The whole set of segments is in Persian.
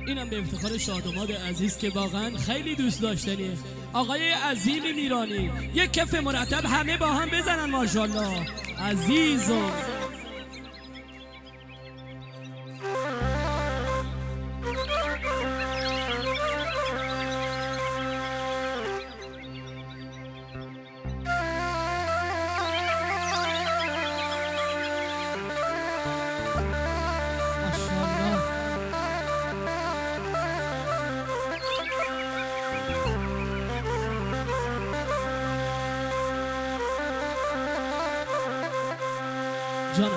اینم به افتخار شادماد عزیز که واقعا خیلی دوست داشتنیه. آقای عظیم میرانی یک کف مرتب همه با هم بزنن ماشاءالله. عزیزم جانم.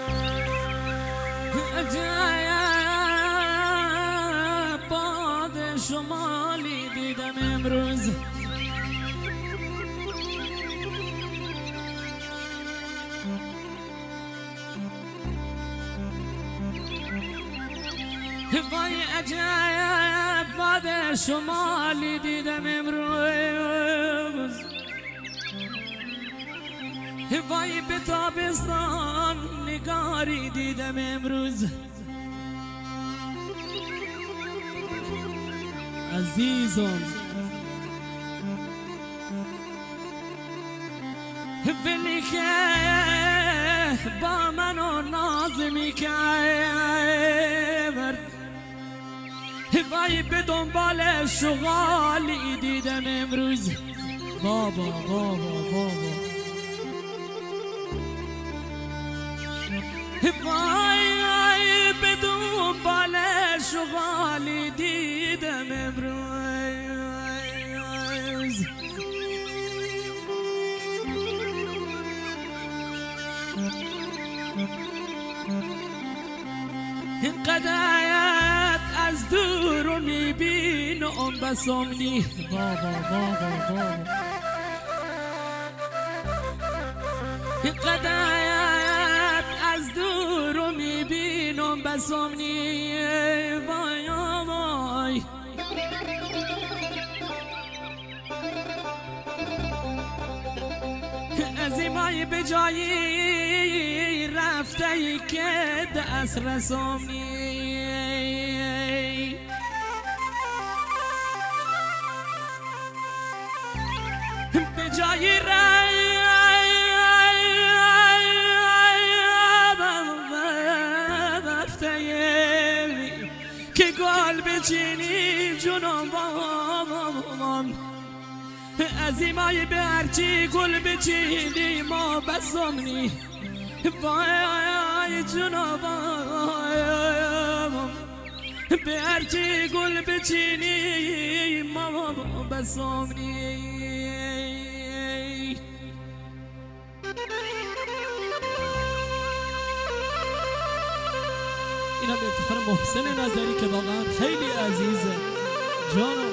عجب باد شمالی دیدم امروز، وای عجب باد شمالی دیدم امروز، وای به تابستان نگاری دیدم امروز. عزیزم ولی که با منو ناز میکرد، وای به دنبال شغالی دیدم امروز. بابا بابا بابا وای به دنبال شغالی دیدم امروز. این قدرت از دور رو میبینم بسامنی. بابا بابا بابا این قدرت از دور رو میبینم بسامنی. وای وای از ایمای به جایی رفته ای که دست رسامی، به جایی رفته ای که گل بچینی جونم. از ایمای به هرچی گل بچینی ما بسامنی. وای جونم به هرچی گل بچینی ما بسامنی. اینا به افتخار محسن نظری که واقعا خیلی عزیزه. جانم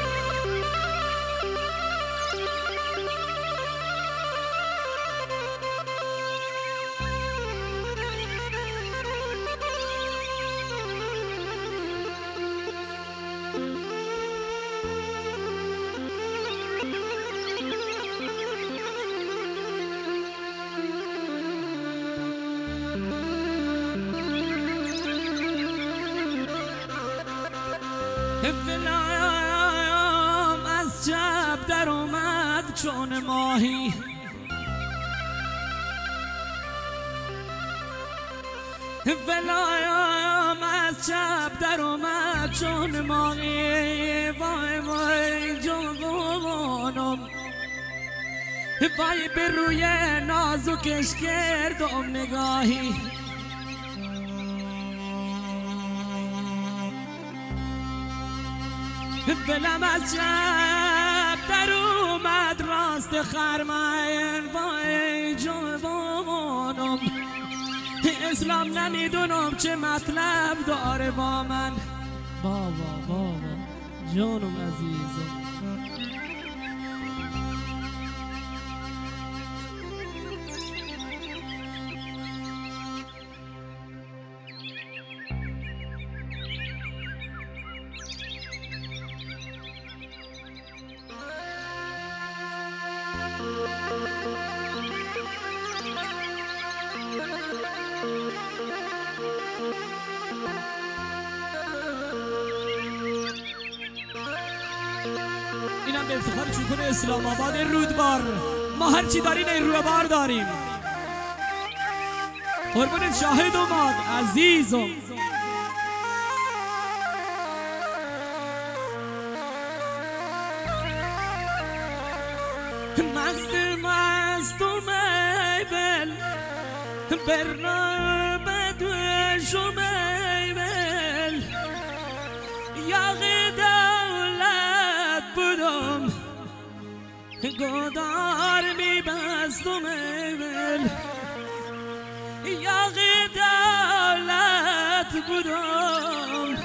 ولام از جب در اومد چون ماهی، ولام از جب در اومد چون ماهی. وای وای جوانم وای به روی نازکش کردم نگاهی. دلم از جب در اومد راست خرمن. وای جوانم اسلام نمیدونم چه مطلب داره با من. بابا بابا جانم عزیزم میگم به افتخار چوکون اسلام آباد رودبار. ما هرچی داریم این روبار داریم. قربونت شاهد اومد عزیزم. مست و میبل برنا بدوش و میبل یاغ دولت بودم گدار میبست و میبل یاغ دولت بودم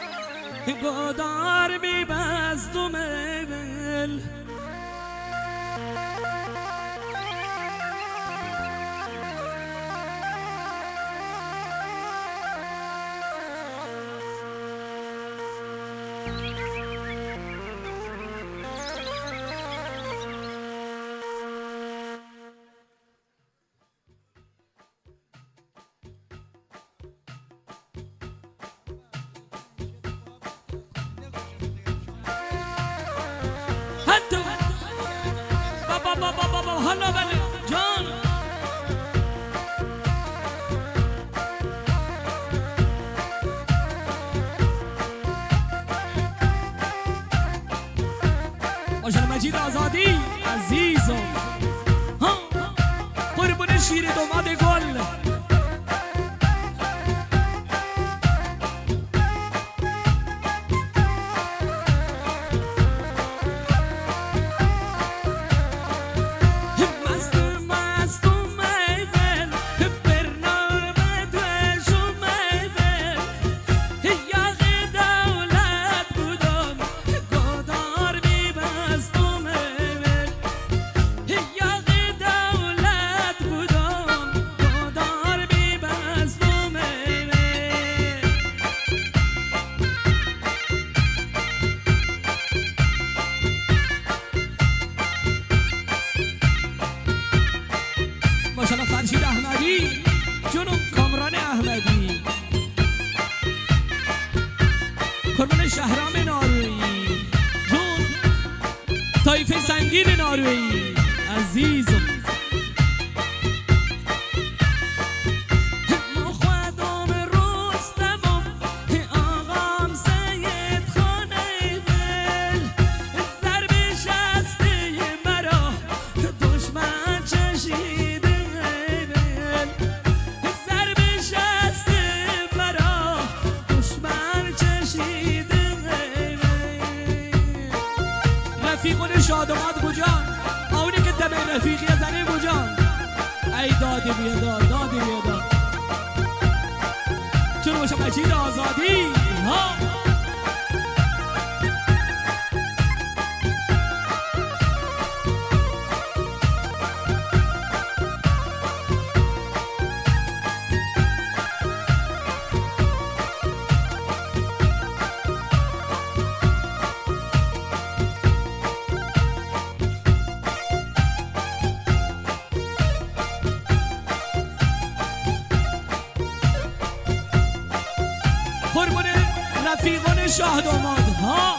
گدار میبست و میبل حالا بله جان آشان مجید آزادی عزیزم قربون شیر دوماد گل فرشید احمدی جنوب کامران احمدی قربون شهرام نارویی جون طایفه سنگین نارویی عزیزم رفیقون شادمات بوجان اونی که تبه رفیقی زنی بوجان ای دادی بیاداد دادی بیاداد چون باشه مجید آزادی ها قربون رفیقان شاه داماد ها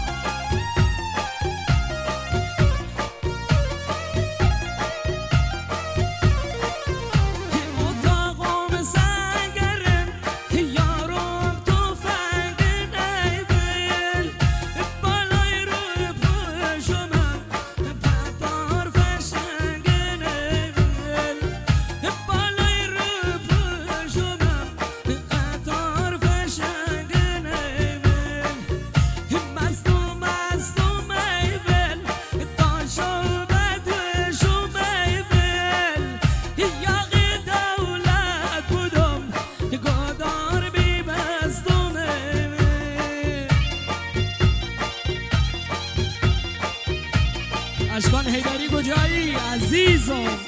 اشکان حیدری کجایی عزیزم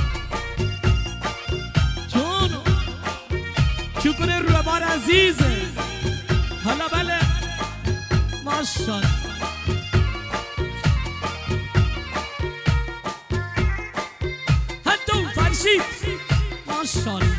چون چکن روبار عزیزه حالا بله ماشاءالله حتی فرشید ماشاءالله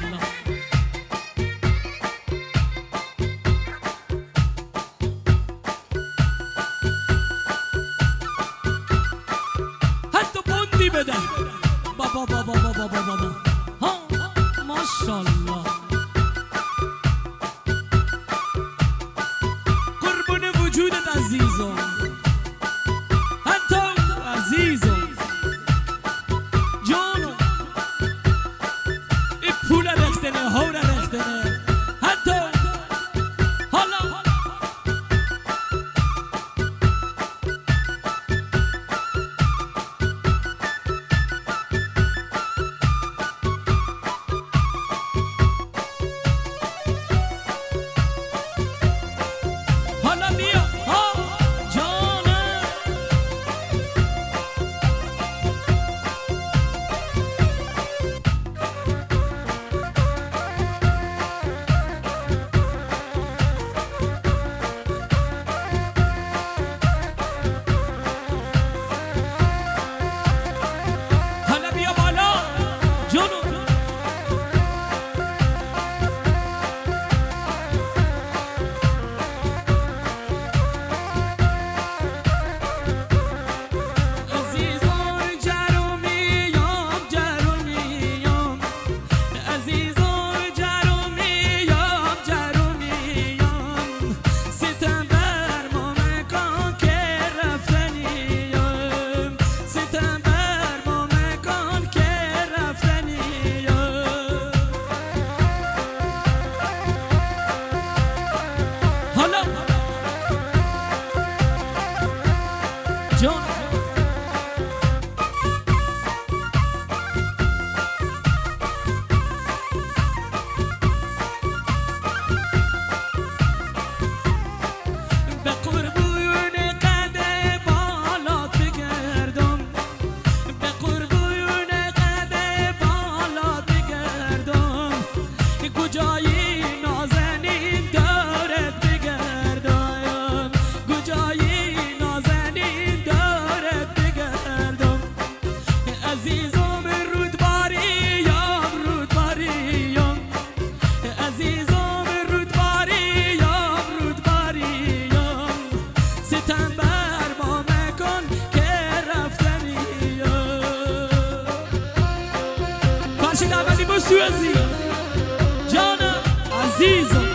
سوزی جانم عزیزم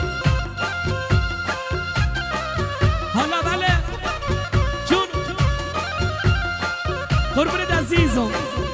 حالا بله جون قربونت عزیزم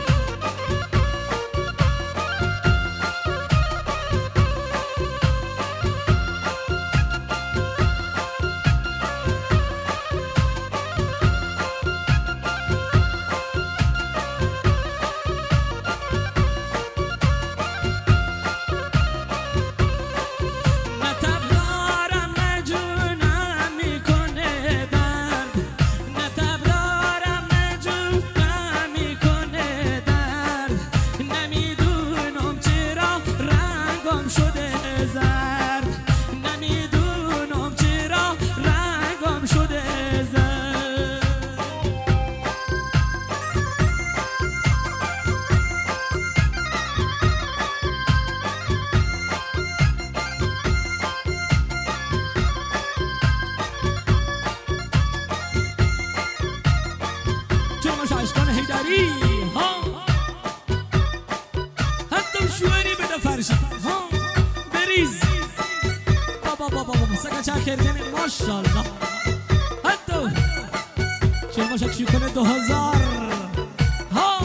بریز بابا سگا چه کردن ماشاءالله حتی چه ماشا چی کنه 2000 ها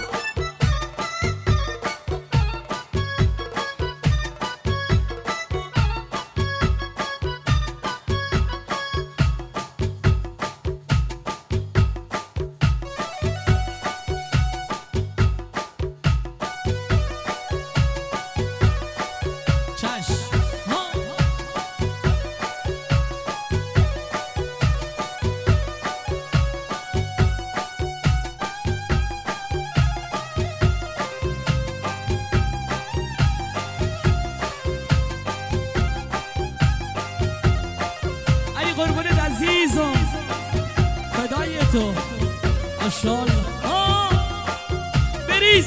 قربونت عزیزم فدای تو ماشاءالله بریز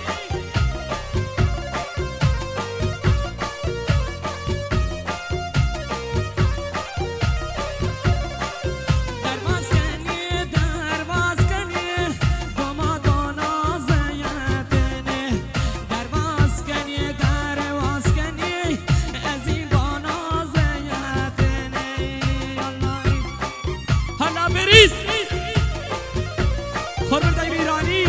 خوربر دایم ایرانی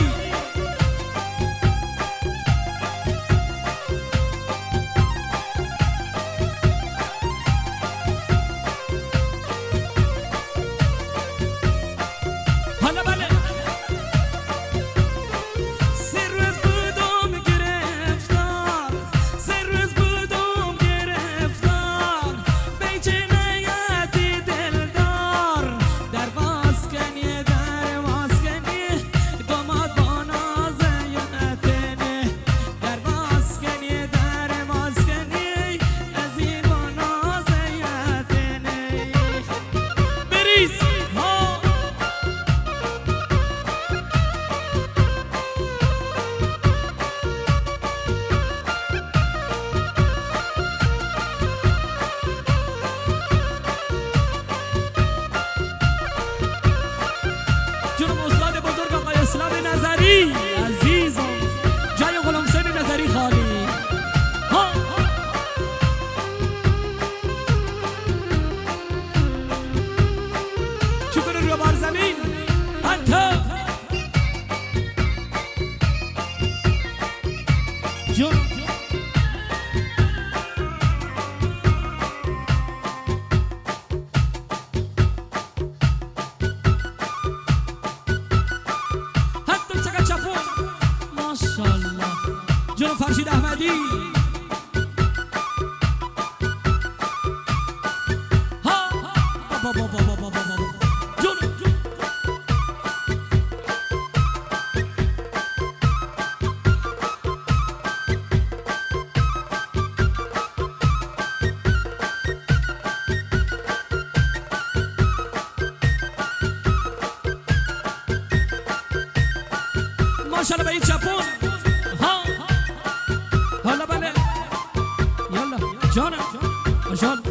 حالا بله سه روز بودم گرفتار سه روز بودم گرفتار به جنایتی دلدار در باز کنی در باز کنی داماد با نازیتنه در باز کنی در باز کنی از این با نازیتنه بریز جنوب استاد بزرگ آقای اسلام نظری عزیزم جای غلام حسین نظری خالی چطور رو بار زمین انت جون ماشاءالله جنوب فرشید احمدی ها بابا جنوب ماشاءالله به این چپون حالا بله یالا جانم ماشاءالله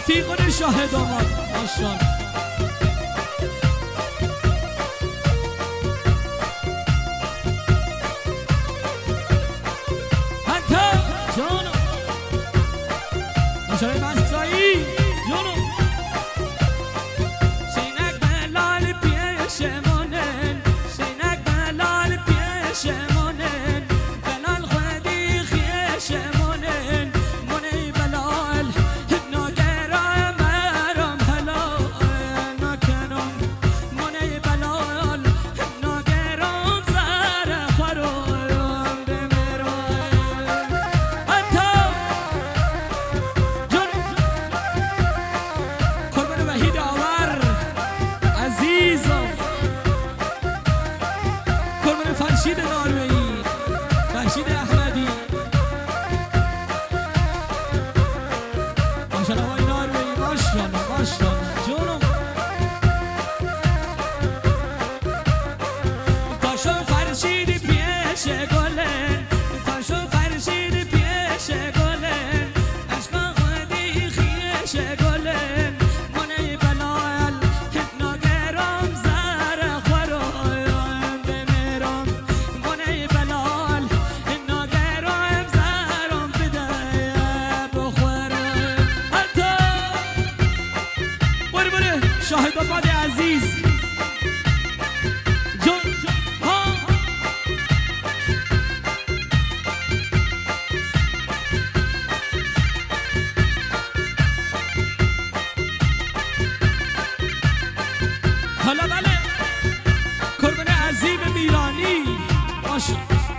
رفیق و شاهد آمد ماشاءالله. حتی جانو ماشاءالله مهسایی جانو سینک بلال پیشمونن سینک بلال پیشمونن بلال خودی خیشمونن منی بلال ناگرای مرم هلا نکنم منی بلال ناگرام زر خورم بمیرم حتی جون قربان وحید آور عزیزم قربان فرشید نارویی فرشید احمدی ماشاءالله وای نارویی ماشاءالله ماشاءالله جونم تاشو فرشید پیش گلن تاشو فرشید پیش گلن عشق خودی خیش گلن منی بلال ناگرام زر خورم بمیرم منی بلال ناگرام زرم بده بخورم حتی قربون شاهد آباد عزیز جون ها حالا بله قربان عظیم میرانی باشه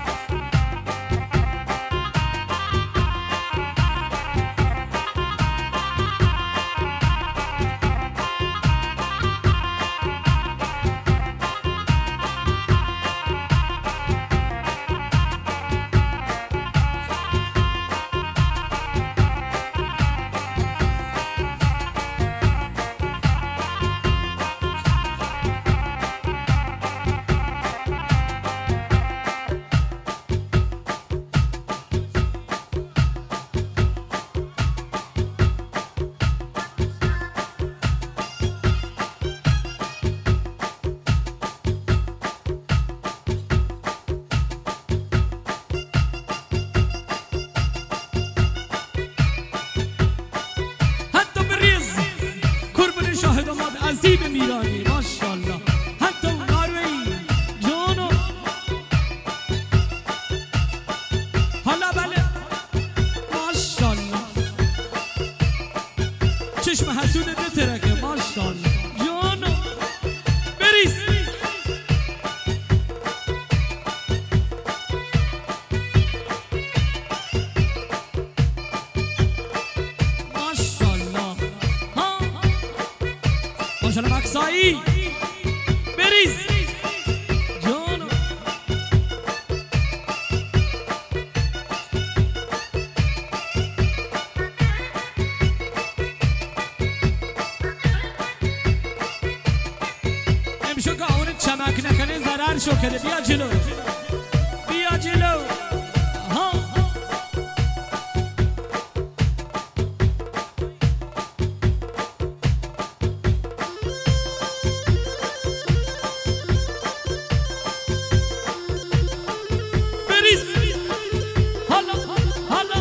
حتی بریز قربون شاهد آمد عظیم میرانی ماشاءالله حتی اون نارویی جونو حالا بله ماشاءالله چشم حسودت نترکه ماشاءالله جونو بریز ماشاءالله ها ماشاءالله مکسایی بریز جونو امشو که اون چمک نکنه ضرر شو کرده بیا جلو بیا جلو ها بریز حالا حالا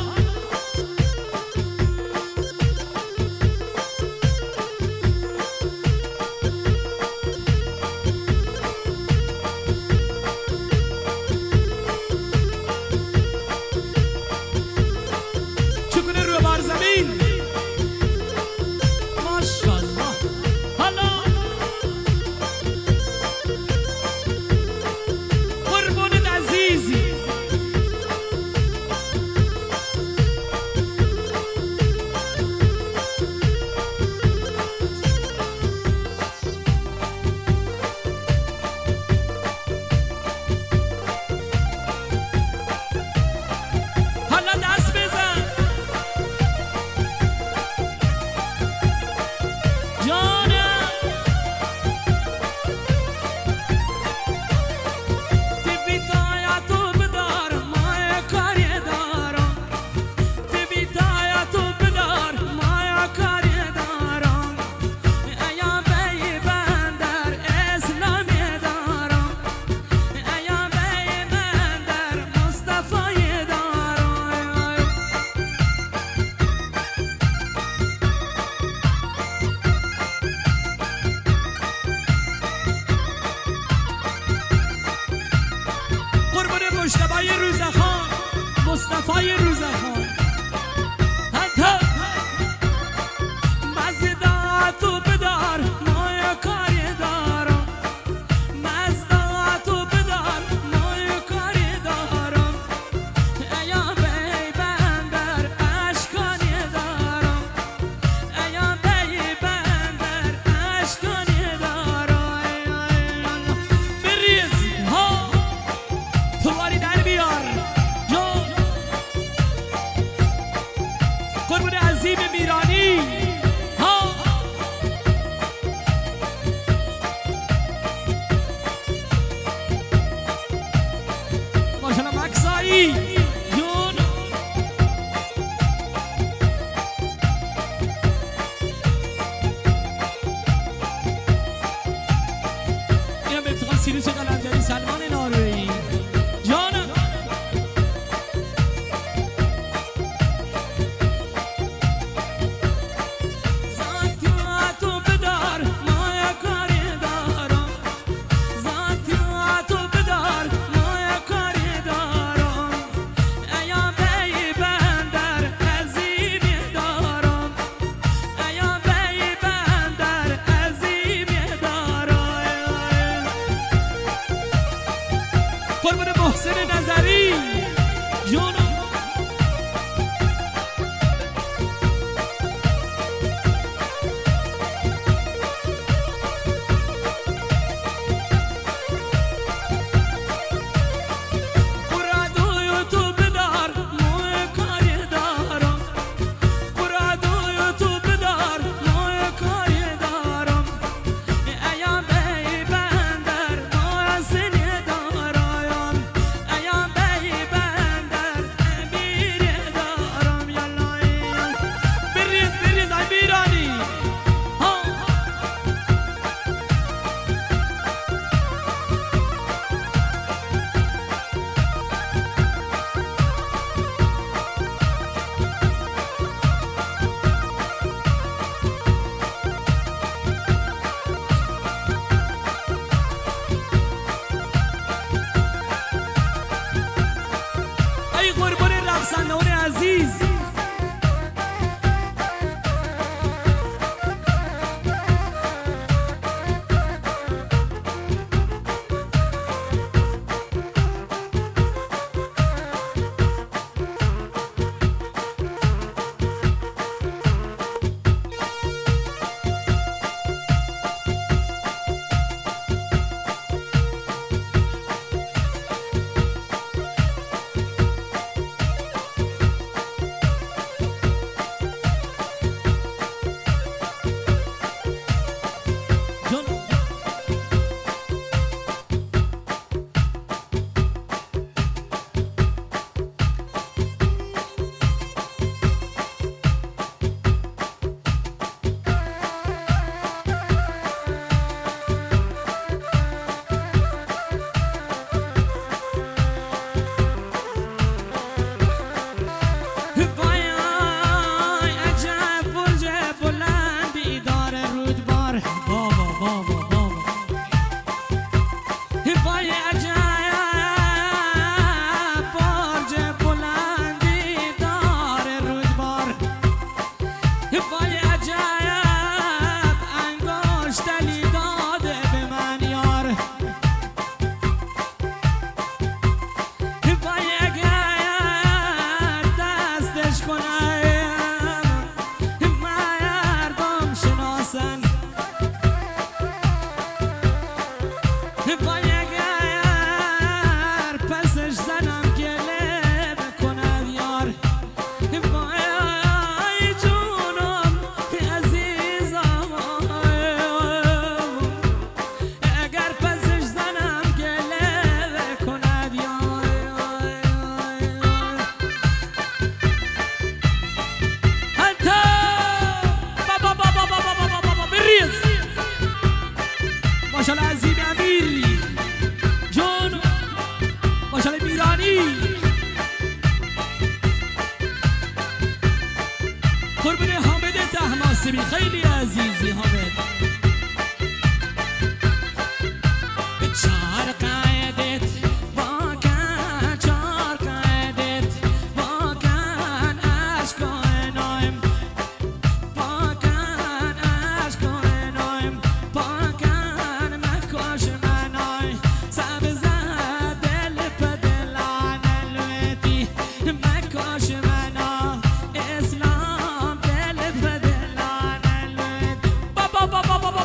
عظیم میرانی ها ماشاءالله مکسایی جون اینم به افتخار سیروس قلمجانی سلمان نارویی جانم قربون محسن نظری جونم برادوی تو بدار موی کاری دارم برادوی تو بدار موی کاری دارم ایام بی بندر موی سنی دارم ایام بی بندر امیر دارم یالای بریز بریز امیرانی ها ای قربان رقصندگان عزیز ماشاءالله عظیم امیر جون ماشاءالله میرانی قربون حامد طهماسبی خیلی عزیزی حامد به چهار قایدت واکن چهار قایدت واکن عشق نایم واکن عشق نایم واکن مکاش منای سبز دل پدلان الوتی مکاش منا اسلام دل پدلان الوتی بابا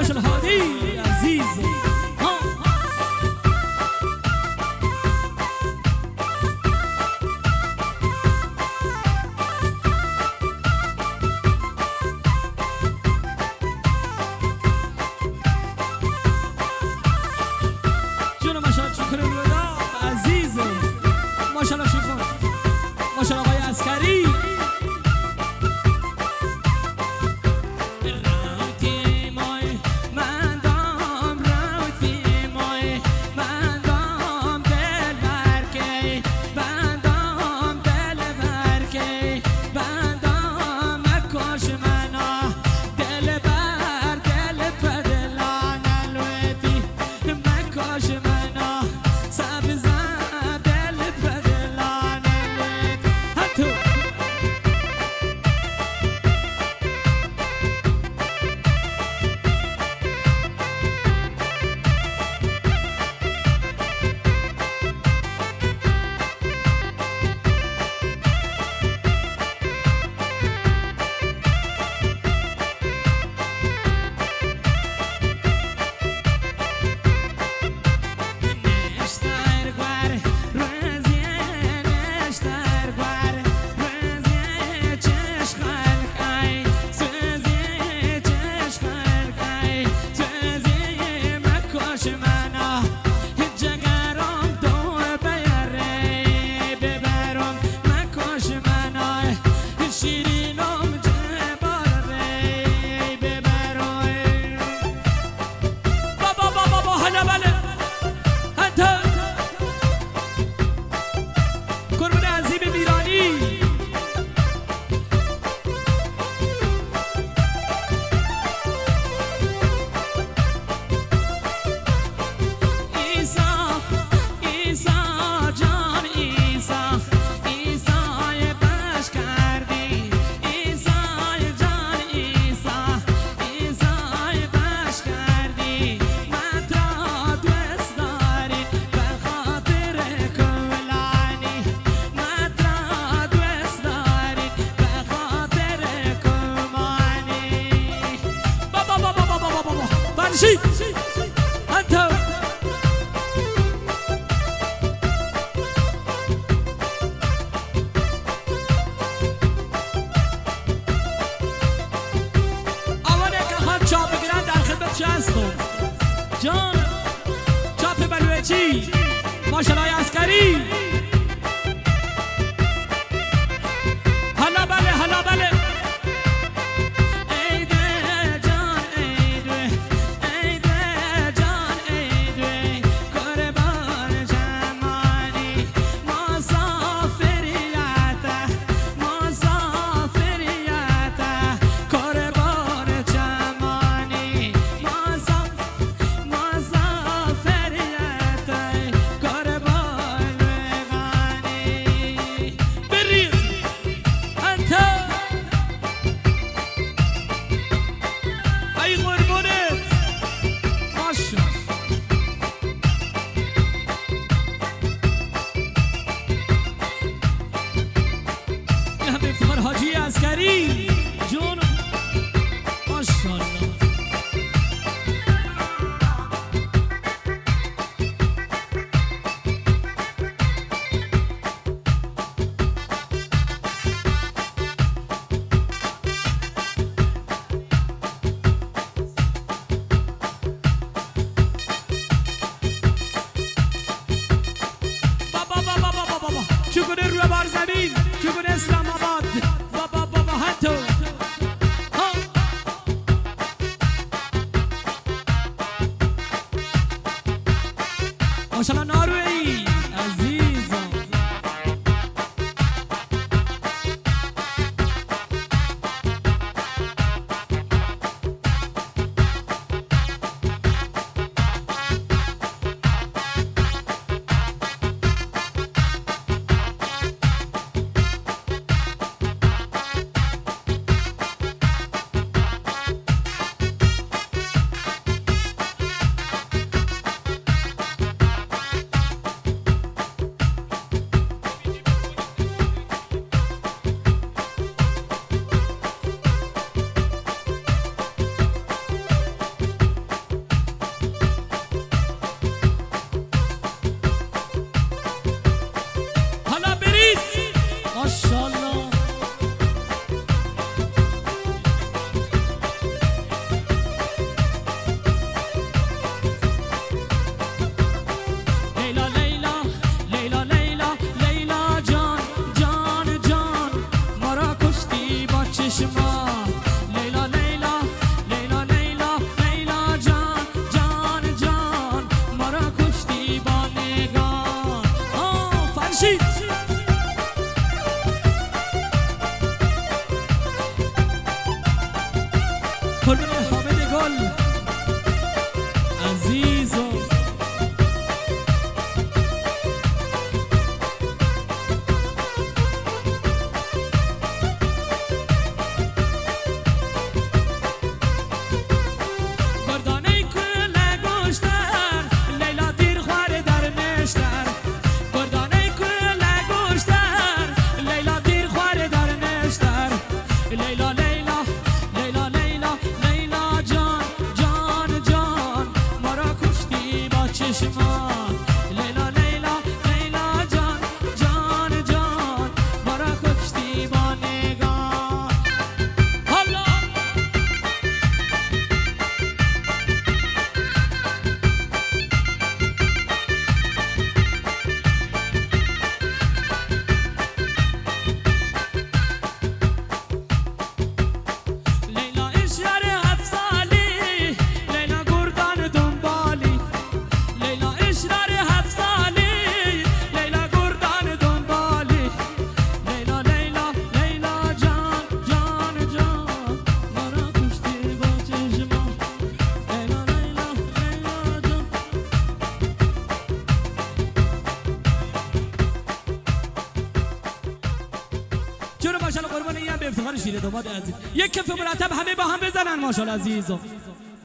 داشت الهادی عزیز جون ماشاءالله شکر الله عزیز ماشاءالله شکر ماشاءالله آقای عسکری شي انت اوله که خواهم چاپ بگیرن در خدمت چه هستم جان چاپ بلوچی ماشاءالله عسکری حالا بله حالا بله حاجی عسکری جون ماشاءالله بابا چگونه روی بار زمین چگونه اسلام آباد بابا هاتو ماشاءالله ناروی عزیزم چشمان لیلا لیلا لیلا جان جان جان مرا کشتی با نگاه حالا جون ماشاءالله قربان این هم به افتخار شیر داماد عزیز یک کف مرتب همه با هم بزنن ماشاءالله عزیزم